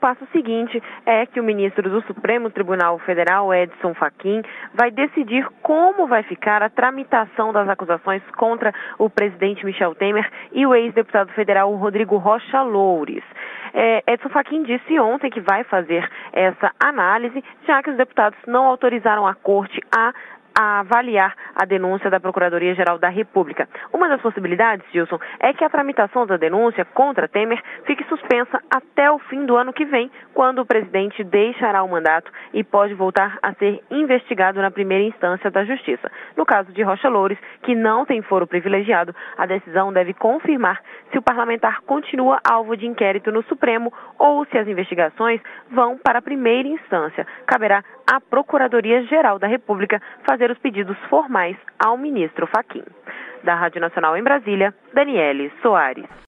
O passo seguinte é que o ministro do Supremo Tribunal Federal, Edson Fachin, vai decidir como vai ficar a tramitação das acusações contra o presidente Michel Temer e o ex-deputado federal Rodrigo Rocha Loures. Edson Fachin disse ontem que vai fazer essa análise, já que os deputados não autorizaram a corte a avaliar a denúncia da Procuradoria-Geral da República. Uma das possibilidades, Gilson, é que a tramitação da denúncia contra Temer fique suspensa até o fim do ano que vem, quando o presidente deixará o mandato e pode voltar a ser investigado na primeira instância da Justiça. No caso de Rocha Loures, que não tem foro privilegiado, a decisão deve confirmar se o parlamentar continua alvo de inquérito no Supremo ou se as investigações vão para a primeira instância. Caberá à Procuradoria-Geral da República fazer os pedidos formais ao ministro Fachin. Da Rádio Nacional em Brasília, Daniele Soares.